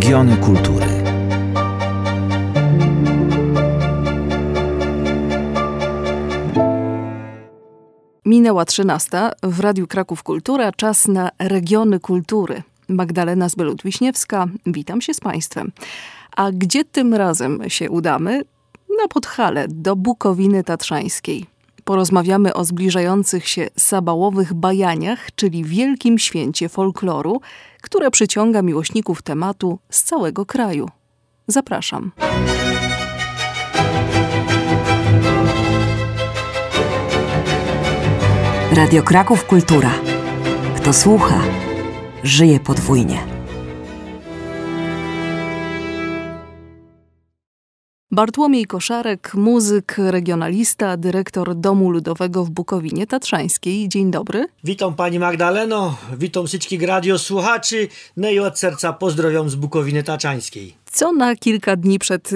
Regiony kultury. Minęła 13:00. W Radiu Kraków Kultura czas na Regiony Kultury. Magdalena Zbelut-Wiśniewska, witam się z Państwem. A gdzie tym razem się udamy? Na Podhale, do Bukowiny Tatrzańskiej. Porozmawiamy o zbliżających się sabałowych bajaniach, czyli wielkim święcie folkloru, które przyciąga miłośników tematu z całego kraju. Zapraszam. Radio Kraków Kultura. Kto słucha, żyje podwójnie. Bartłomiej Koszarek, muzyk, regionalista, dyrektor Domu Ludowego w Bukowinie Tatrzańskiej. Dzień dobry. Witam pani Magdaleno, witam wszystkich radiosłuchaczy, no i od serca pozdrowiam z Bukowiny Tatrzańskiej. Co na kilka dni przed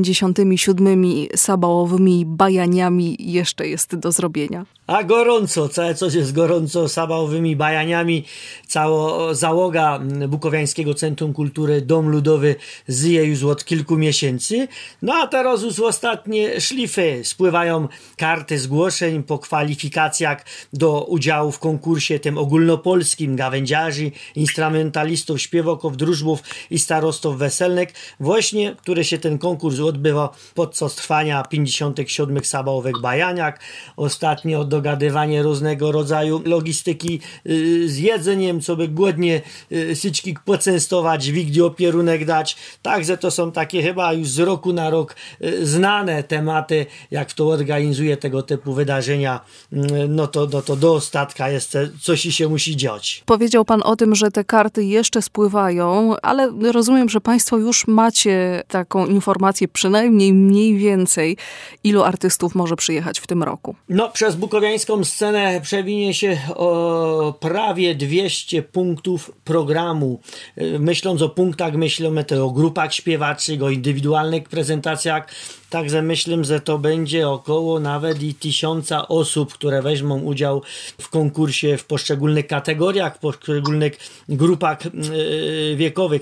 57. sabałowymi bajaniami jeszcze jest do zrobienia? A gorąco, całe coś jest gorąco sabałowymi bajaniami. Cała załoga Bukowiańskiego Centrum Kultury Dom Ludowy żyje już od kilku miesięcy. No a teraz już ostatnie szlify. Spływają karty zgłoszeń po kwalifikacjach do udziału w konkursie tym ogólnopolskim gawędziarzy, instrumentalistów, śpiewaków, drużbów i starostów weselnych. Właśnie, który się ten konkurs odbywa podczas trwania 57. sabałowych bajaniach. Ostatnio dogadywanie różnego rodzaju logistyki z jedzeniem, co by głodnie wszystkich poczęstować, wigdzie opierunek dać. Także to są takie chyba już z roku na rok znane tematy, jak to organizuje tego typu wydarzenia. No to do ostatka jeszcze coś się musi dziać. Powiedział pan o tym, że te karty jeszcze spływają, ale rozumiem, że państwo już macie taką informację, przynajmniej mniej więcej, ilu artystów może przyjechać w tym roku. No, przez bukowiańską scenę przewinie się o prawie 200 punktów programu. Myśląc o punktach, myślimy też o grupach śpiewaczych, o indywidualnych prezentacjach. Także myślę, że to będzie około nawet i 1000 osób, które weźmą udział w konkursie w poszczególnych kategoriach, w poszczególnych grupach wiekowych.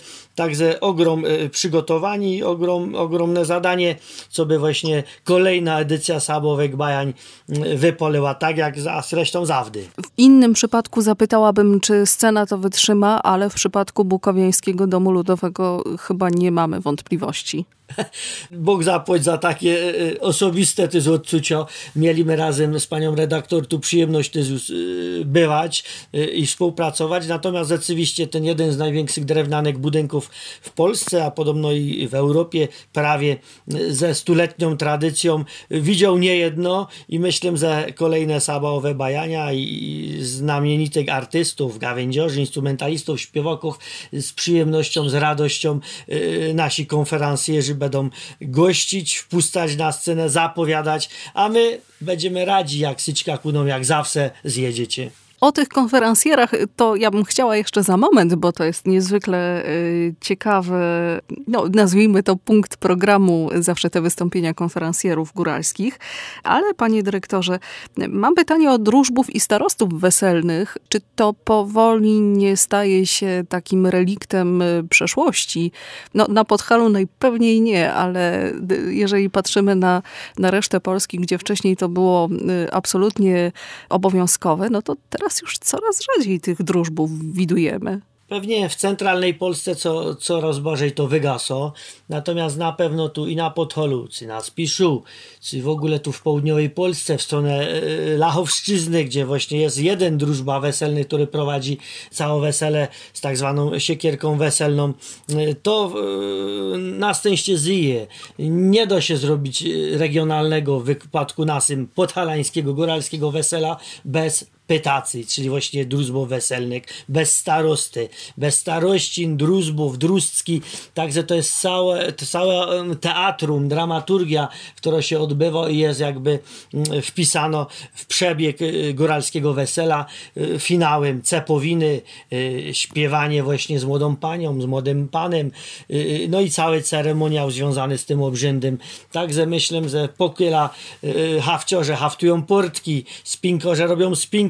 Także ogrom przygotowani, ogromne zadanie, co by właśnie kolejna edycja sabałowych bajań wypoliła, tak jak zresztą zawdy. W innym przypadku zapytałabym, czy scena to wytrzyma, ale w przypadku Bukowiańskiego Domu Ludowego chyba nie mamy wątpliwości. Bóg zapłać za takie osobiste też odczucia. Mieliśmy razem z panią redaktor tu przyjemność też bywać i współpracować. Natomiast rzeczywiście ten jeden z największych drewnianych budynków w Polsce, a podobno i w Europie, prawie ze 100-letnią tradycją, widział niejedno i myślę, że kolejne sabałowe bajania i znamienitych artystów, gawędziarzy, instrumentalistów, śpiewaków z przyjemnością, z radością nasi konferencjerzy będą gościć, wpuszczać na scenę, zapowiadać, a my będziemy radzi, jak syćka kuną, jak zawsze zjedziecie. O tych konferencjerach to ja bym chciała jeszcze za moment, bo to jest niezwykle ciekawy, nazwijmy to punkt programu, zawsze te wystąpienia konferencjerów góralskich. Ale panie dyrektorze, mam pytanie o drużbów i starostów weselnych. Czy to powoli nie staje się takim reliktem przeszłości? Na Podhalu najpewniej nie, ale jeżeli patrzymy na resztę Polski, gdzie wcześniej to było absolutnie obowiązkowe, no to teraz już coraz rzadziej tych drużbów widujemy. Pewnie w centralnej Polsce coraz bardziej to wygasło, natomiast na pewno tu i na Podholu, czy na Spiszu, czy w ogóle tu w południowej Polsce, w stronę Lachowszczyzny, gdzie właśnie jest jeden drużba weselny, który prowadzi całe wesele z tak zwaną siekierką weselną, to na szczęście żyje. Nie da się zrobić regionalnego w wypadku naszym podhalańskiego, góralskiego wesela bez pytacy, czyli właśnie drużbów weselnych, bez starosty, bez starościn, drużbów, drużcki. Także to jest całe teatrum, dramaturgia, która się odbywa i jest jakby wpisano w przebieg góralskiego wesela, finałem cepowiny, śpiewanie właśnie z młodą panią, z młodym panem, no i cały ceremoniał związany z tym obrzędem. Także myślę, że pokiela hafciorze haftują portki, spinkorze robią spinki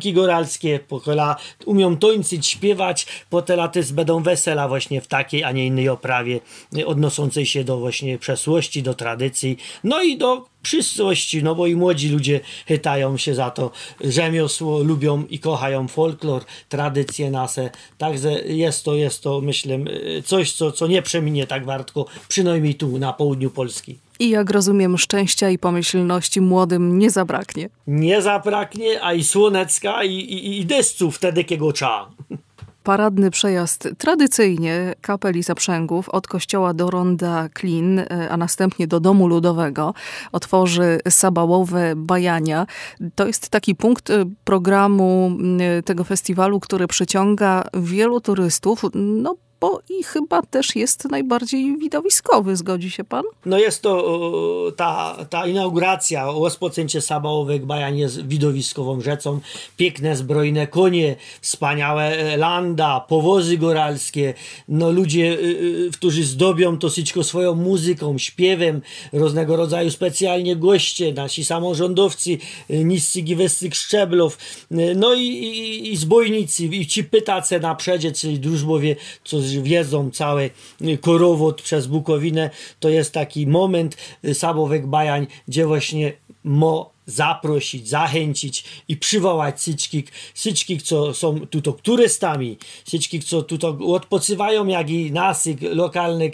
piosenki góralskie, pokola umią tańczyć, śpiewać, potelaty będą wesela właśnie w takiej, a nie innej oprawie odnoszącej się do właśnie przeszłości, do tradycji, no i do przyszłości, no bo i młodzi ludzie chytają się za to rzemiosło, lubią i kochają folklor, tradycje nasze, także jest to myślę coś, co nie przeminie tak wartko, przynajmniej tu na południu Polski. I jak rozumiem, szczęścia i pomyślności młodym nie zabraknie. Nie zabraknie, a i słonecka i deszczu wtedy, kiego trzeba. Paradny przejazd tradycyjnie kapeli zaprzęgów od kościoła do ronda Klin, a następnie do Domu Ludowego otworzy sabałowe bajania. To jest taki punkt programu tego festiwalu, który przyciąga wielu turystów, no bo i chyba też jest najbardziej widowiskowy, zgodzi się pan? No jest to ta inauguracja, rozpoczęcie sabałowych bajań jest widowiskową rzeczą. Piękne, zbrojne konie, wspaniałe landa, powozy góralskie, no ludzie, którzy zdobią to wszystko swoją muzyką, śpiewem, różnego rodzaju specjalnie goście, nasi samorządowcy, niscy giwestych szczeblów, no i zbojnicy, i ci pytace na przedzie, czyli drużbowie, co wjeżdżą cały korowód przez Bukowinę, to jest taki moment sabowych bajań, gdzie właśnie zaprosić, zachęcić i przywołać wszystkich, co są tutaj turystami, wszystkich, co tutaj odpoczywają, jak i naszych lokalnych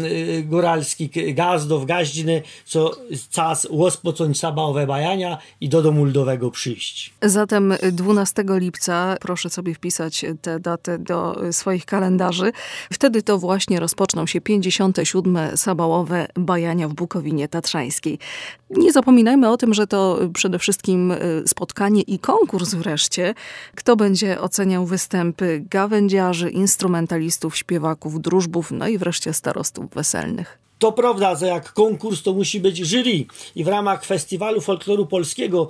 góralskich gazdów, gaździny, co czas rozpocząć sabałowe bajania i do Domu Ludowego przyjść. Zatem 12 lipca, proszę sobie wpisać tę datę do swoich kalendarzy, wtedy to właśnie rozpoczną się 57. sabałowe bajania w Bukowinie Tatrzańskiej. Nie zapominajmy o tym, że to przede wszystkim spotkanie i konkurs wreszcie. Kto będzie oceniał występy gawędziarzy, instrumentalistów, śpiewaków, drużbów, no i wreszcie starostów weselnych. To prawda, że jak konkurs, to musi być jury i w ramach Festiwalu Folkloru Polskiego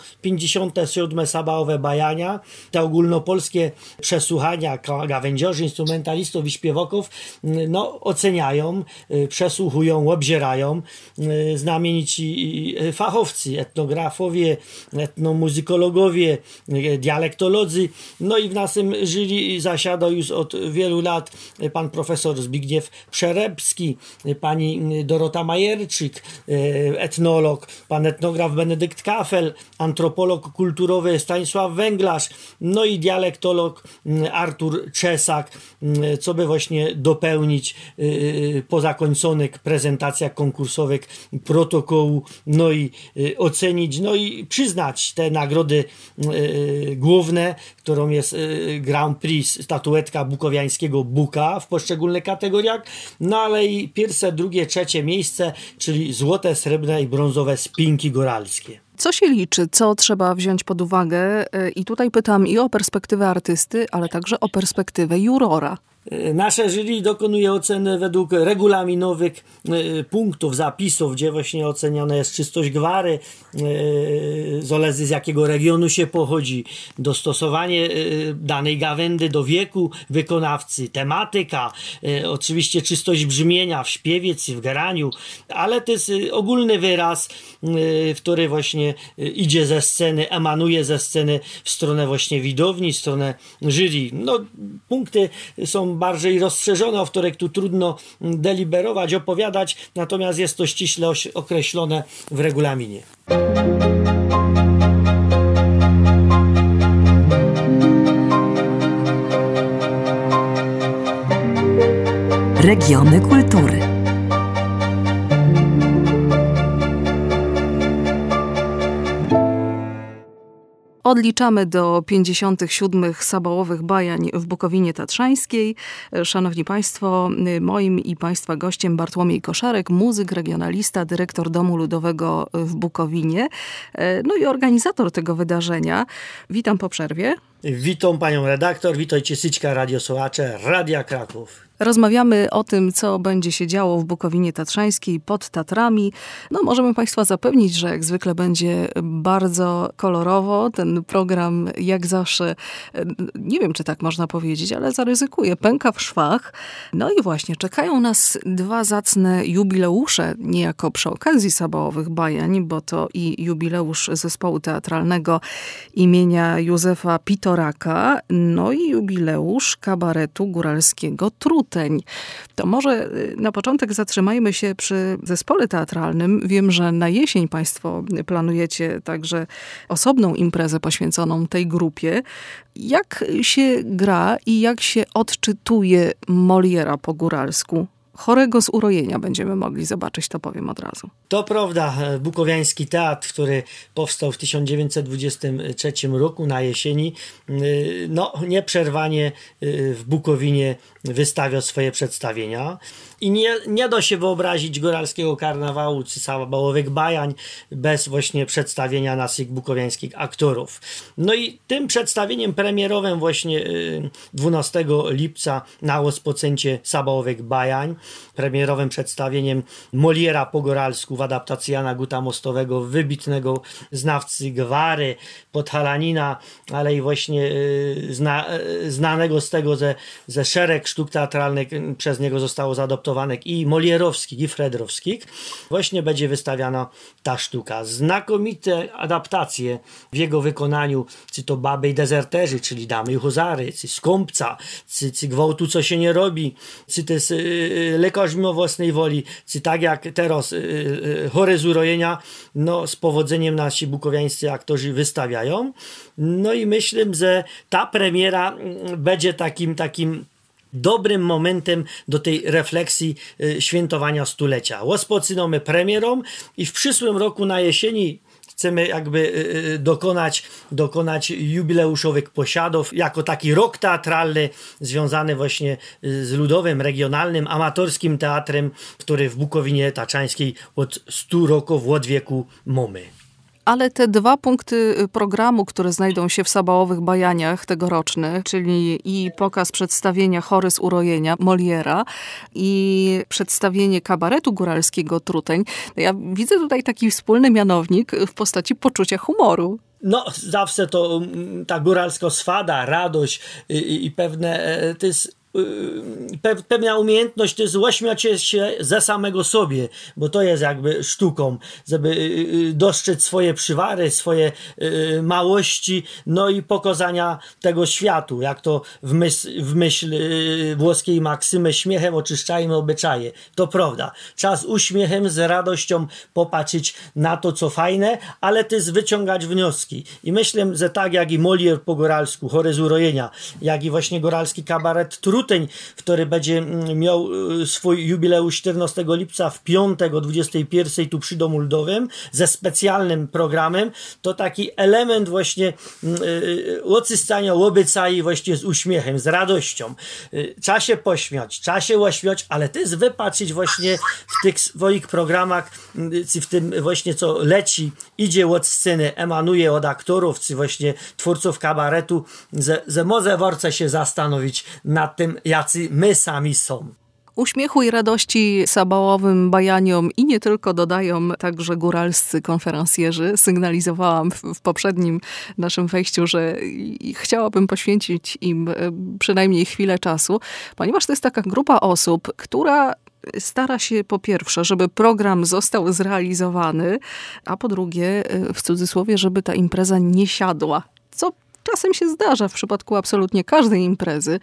57. sabałowe bajania, te ogólnopolskie przesłuchania gawędziarzy, instrumentalistów i śpiewaków, no oceniają, przesłuchują, obzierają znamienici fachowcy, etnografowie, etnomuzykologowie, dialektolodzy, no i w naszym jury zasiada już od wielu lat pan profesor Zbigniew Przerebski, pani Dorota Majerczyk, etnolog, pan etnograf Benedykt Kafel, antropolog kulturowy Stanisław Węglarz, no i dialektolog Artur Czesak, co by właśnie dopełnić po zakończonych prezentacjach konkursowych protokołu, no i ocenić, no i przyznać te nagrody główne, którą jest Grand Prix, statuetka bukowiańskiego Buka w poszczególnych kategoriach, no ale i pierwsze, drugie, trzecie miejsce, czyli złote, srebrne i brązowe spinki góralskie. Co się liczy? Co trzeba wziąć pod uwagę? I tutaj pytam i o perspektywę artysty, ale także o perspektywę jurora. Nasze jury dokonuje oceny według regulaminowych punktów, zapisów, gdzie właśnie oceniana jest czystość gwary, zależy z jakiego regionu się pochodzi, dostosowanie danej gawędy do wieku wykonawcy, tematyka, oczywiście czystość brzmienia w śpiewie czy w graniu, ale to jest ogólny wyraz, który właśnie idzie ze sceny, emanuje ze sceny w stronę właśnie widowni, w stronę jury. No, punkty są bardziej rozszerzone, o których tu trudno deliberować, opowiadać, natomiast jest to ściśle określone w regulaminie. Regiony kultury. Odliczamy do 57. sabałowych bajań w Bukowinie Tatrzańskiej. Szanowni Państwo, moim i Państwa gościem Bartłomiej Koszarek, muzyk, regionalista, dyrektor Domu Ludowego w Bukowinie, no i organizator tego wydarzenia. Witam po przerwie. Witam panią redaktor, witajcie wszystkie radiosłuchacze Radia Kraków. Rozmawiamy o tym, co będzie się działo w Bukowinie Tatrzańskiej pod Tatrami. No, możemy Państwa zapewnić, że jak zwykle będzie bardzo kolorowo. Ten program, jak zawsze, nie wiem, czy tak można powiedzieć, ale zaryzykuję, pęka w szwach. No i właśnie, czekają nas dwa zacne jubileusze, niejako przy okazji sabałowych bajań, bo to i jubileusz zespołu teatralnego imienia Józefa Pitora Soraka, no i jubileusz kabaretu góralskiego Truteń. To może na początek zatrzymajmy się przy zespole teatralnym. Wiem, że na jesień Państwo planujecie także osobną imprezę poświęconą tej grupie. Jak się gra i jak się odczytuje Moliera po góralsku? Chorego z urojenia będziemy mogli zobaczyć, to powiem od razu. To prawda, bukowiański teatr, który powstał w 1923 roku na jesieni, nieprzerwanie w Bukowinie wystawiał swoje przedstawienia. I nie da się wyobrazić góralskiego karnawału czy sabałowych bajań bez właśnie przedstawienia naszych bukowiańskich aktorów. No i tym przedstawieniem premierowym właśnie 12 lipca na rozpoczęcie sabałowych bajań, premierowym przedstawieniem Moliera po góralsku w adaptacji Jana Guta Mostowego, wybitnego znawcy gwary, podhalanina, ale i właśnie znanego z tego, że szereg sztuk teatralnych przez niego zostało zaadoptowanych i molierowskich, i fredrowskich, właśnie będzie wystawiana ta sztuka. Znakomite adaptacje w jego wykonaniu, czy to Baby i dezerterzy, czyli Damy i huzary, czy Skąpca, czy Gwałtu, co się nie robi, czy też Lekarz mimo własnej woli, czy tak jak teraz Chory z urojenia, z powodzeniem nasi bukowiańscy aktorzy wystawiają. No i myślę, że ta premiera będzie takim dobrym momentem do tej refleksji świętowania stulecia. Rozpoczynamy premierą i w przyszłym roku na jesieni chcemy jakby dokonać jubileuszowych posiadów jako taki rok teatralny związany właśnie z ludowym, regionalnym, amatorskim teatrem, który w Bukowinie Taczańskiej od 100 roków od wieku mamy. Ale te 2 punkty programu, które znajdą się w sabałowych bajaniach tegorocznych, czyli i pokaz przedstawienia Chory z urojenia Moliera i przedstawienie kabaretu góralskiego Truteń, ja widzę tutaj taki wspólny mianownik w postaci poczucia humoru. Zawsze to ta góralska swada, radość i pewne to jest pewna umiejętność to jest ośmiać się ze samego sobie, bo to jest jakby sztuką, żeby dostrzec swoje przywary, swoje małości, i pokazania tego światu, jak to w myśl włoskiej maksymy śmiechem oczyszczajmy obyczaje. To prawda. Czas uśmiechem, z radością popatrzeć na to, co fajne, ale też wyciągać wnioski. I myślę, że tak jak i Molier po góralsku, Chory z urojenia, jak i właśnie góralski kabaret Truteń, który będzie miał swój jubileusz 14 lipca w piątek o 21 tu przy Domu Ludowym ze specjalnym programem, to taki element właśnie oczyszczania obyczai właśnie z uśmiechem, z radością. Trzeba się pośmiać, trzeba się ośmiać, ale też wypatrzyć właśnie w tych swoich programach, czy w tym właśnie co leci, idzie od sceny, emanuje od aktorów, czy właśnie twórców kabaretu, że może warto się zastanowić nad tym, jacy my sami są. Uśmiechu i radości sabałowym bajaniom i nie tylko dodają także góralscy konferencjerzy. Sygnalizowałam w poprzednim naszym wejściu, że chciałabym poświęcić im przynajmniej chwilę czasu, ponieważ to jest taka grupa osób, która stara się po pierwsze, żeby program został zrealizowany, a po drugie, w cudzysłowie, żeby ta impreza nie siadła. Co czasem się zdarza w przypadku absolutnie każdej imprezy,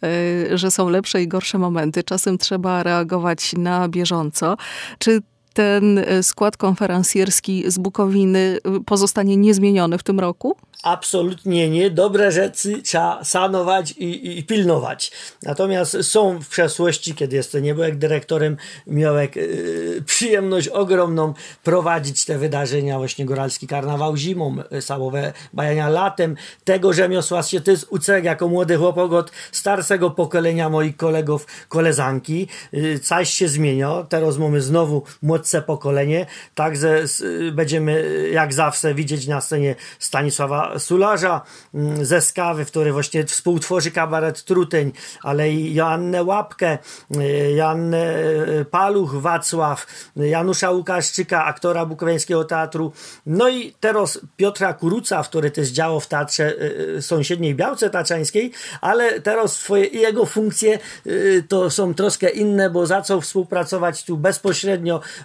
że są lepsze i gorsze momenty. Czasem trzeba reagować na bieżąco. Czy ten skład konferencjerski z Bukowiny pozostanie niezmieniony w tym roku? Absolutnie nie. Dobre rzeczy trzeba szanować i pilnować. Natomiast są w przeszłości, kiedy jeszcze nie byłem dyrektorem, miałem przyjemność ogromną prowadzić te wydarzenia, właśnie góralski karnawał zimą, sabałowe bajania latem. Tego rzemiosła się też uczę jako młody chłopak od starszego pokolenia moich kolegów, koleżanki. Coś się zmienia. Teraz mamy znowu młodsze pokolenie. Także będziemy jak zawsze widzieć na scenie Stanisława Sularza ze Skawy, który właśnie współtworzy kabaret Truteń, ale i Joannę Łapkę, Joannę Paluch, Wacław, Janusza Łukaszczyka, aktora bukowiańskiego teatru, i teraz Piotra Kuruca, który też działał w teatrze sąsiedniej Białce Taczańskiej, ale teraz jego funkcje to są troszkę inne, bo zaczął współpracować tu bezpośrednio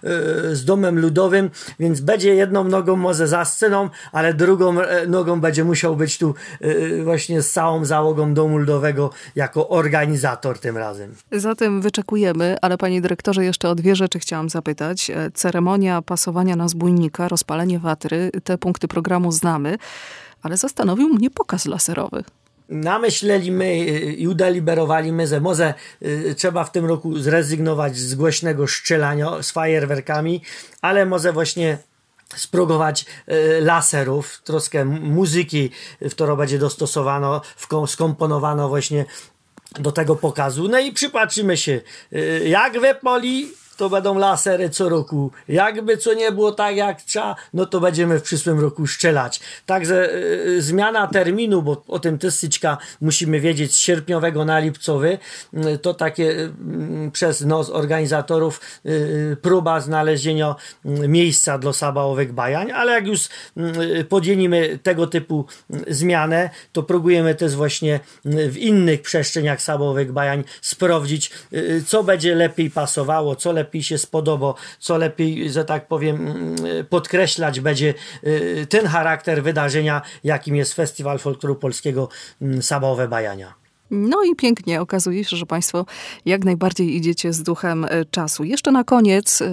z domem ludowym, więc będzie jedną nogą może za sceną, ale drugą nogą będzie musiał być tu właśnie z całą załogą domu ludowego jako organizator tym razem. Zatem wyczekujemy, ale panie dyrektorze, jeszcze o dwie rzeczy chciałam zapytać. Ceremonia pasowania na zbójnika, rozpalenie watry, te punkty programu znamy, ale zastanowił mnie pokaz laserowy. Namyśleliśmy i udeliberowaliśmy, że może trzeba w tym roku zrezygnować z głośnego strzelania z fajerwerkami, ale może właśnie spróbować laserów, troszkę muzyki, w którą będzie dostosowano, skomponowano właśnie do tego pokazu. No i przypatrzymy się, jak wypali, to będą lasery co roku. Jakby co nie było tak jak trzeba, no to będziemy w przyszłym roku strzelać. Także zmiana terminu, bo o tym tysyczka musimy wiedzieć, z sierpniowego na lipcowy, to takie przez nos organizatorów próba znalezienia miejsca dla sabałowych bajań, ale jak już podjęliśmy tego typu zmianę, to próbujemy też właśnie w innych przestrzeniach sabałowych bajań sprawdzić, co będzie lepiej pasowało, co lepiej się spodoba, co lepiej, że tak powiem, podkreślać będzie ten charakter wydarzenia, jakim jest Festiwal Folkloru Polskiego Sabałowe Bajania. No i pięknie okazuje się, że państwo jak najbardziej idziecie z duchem czasu. Jeszcze na koniec,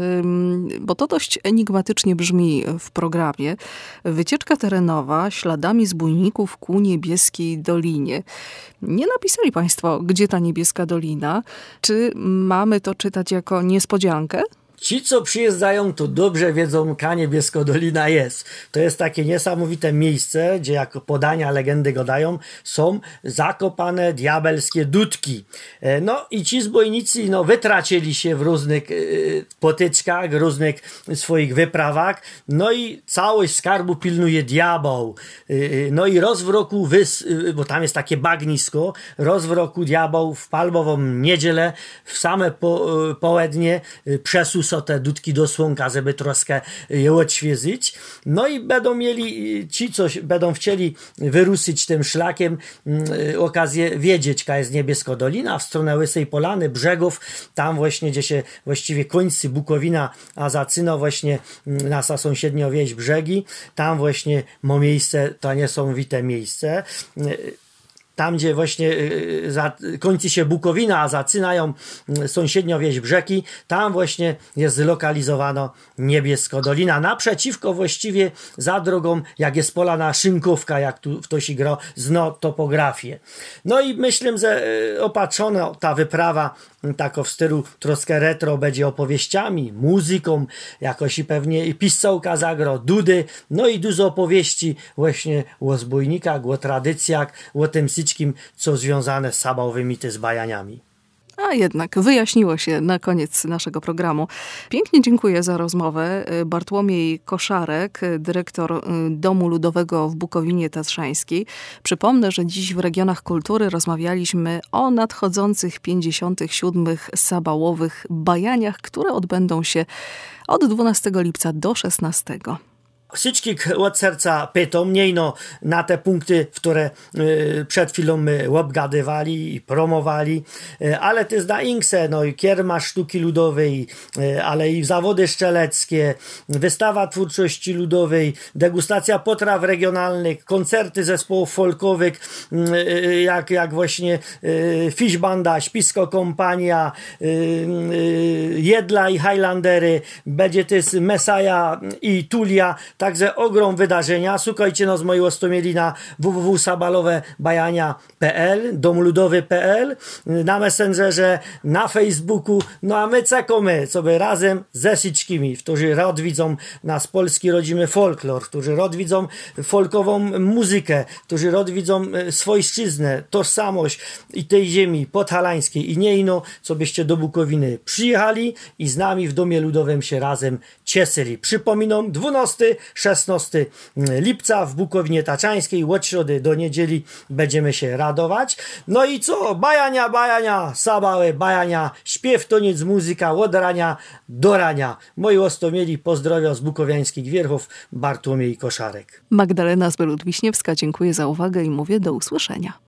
bo to dość enigmatycznie brzmi w programie, wycieczka terenowa śladami zbójników ku Niebieskiej Dolinie. Nie napisali państwo, gdzie ta Niebieska Dolina. Czy mamy to czytać jako niespodziankę? Ci, co przyjeżdżają, to dobrze wiedzą, jaka Niebieska Dolina jest. To jest takie niesamowite miejsce, gdzie jak podania, legendy gadają, są zakopane diabelskie dudki. No i ci zbójnicy wytracili się w różnych potyczkach, różnych swoich wyprawach. No i całość skarbu pilnuje diabeł. No i raz w roku, bo tam jest takie bagnisko, raz w roku diabeł w palmową niedzielę, w same południe przesuł te dudki do słonka, żeby troszkę je odświeżyć. No i będą mieli, ci co będą chcieli wyruszyć tym szlakiem, okazję wiedzieć, jaka jest Niebieska Dolina, w stronę Łysej Polany, brzegów, tam właśnie, gdzie się właściwie kończy Bukowina, a zaczyna właśnie nasza sąsiednia wieś Brzegi, tam właśnie ma miejsce, to niesamowite miejsce. Tam, gdzie właśnie kończy się Bukowina, a zaczynają sąsiednio wieś Brzegi, tam właśnie jest zlokalizowana Niebieska Dolina. Naprzeciwko właściwie za drogą, jak jest Polana Szynkówka, jak tu ktoś gra, zna topografię. No i myślę, że opatrzona ta wyprawa tako w stylu troszkę retro będzie opowieściami, muzyką, jakoś i pewnie i pisałka zagra, dudy, no i dużo opowieści właśnie o zbójnikach, o tradycjach, o tym wszystkim, co związane z sabałowymi też bajaniami. A jednak wyjaśniło się na koniec naszego programu. Pięknie dziękuję za rozmowę. Bartłomiej Koszarek, dyrektor Domu Ludowego w Bukowinie Tatrzańskiej. Przypomnę, że dziś w Regionach Kultury rozmawialiśmy o nadchodzących 57. sabałowych bajaniach, które odbędą się od 12 lipca do 16. Wszystkich od serca pytam, nie na te punkty, które przed chwilą my obgadywali i promowali, ale też na inkse, i kiermasz sztuki ludowej, ale i zawody szczeleckie, wystawa twórczości ludowej, degustacja potraw regionalnych, koncerty zespołów folkowych, jak właśnie Fish Banda, Śpisko Kompania, Jedla i Highlandery, będzie też Mesaja i Tulia. Także ogrom wydarzenia. Słuchajcie z mojej ostomieli na www.sabalowebajania.pl, domludowy.pl, na Messengerze, na Facebooku. No a my czekamy sobie razem ze wszystkimi, którzy odwidzą nas polski rodzimy folklor, którzy odwidzą folkową muzykę, którzy odwidzą swojszczyznę, tożsamość i tej ziemi podhalańskiej i nie ino, co byście do Bukowiny przyjechali i z nami w Domie Ludowym się razem cieszyli. Przypominam, 12-16 lipca w Bukowinie Tatrzańskiej, od środy do niedzieli będziemy się radować. No i co? Bajania, sabałe bajania, śpiew, toniec, muzyka, od rania do rania. Moi ostomieli pozdrowia z bukowiańskich wierchów, Bartłomiej Koszarek. Magdalena Zbelut-Wiśniewska, dziękuję za uwagę i mówię do usłyszenia.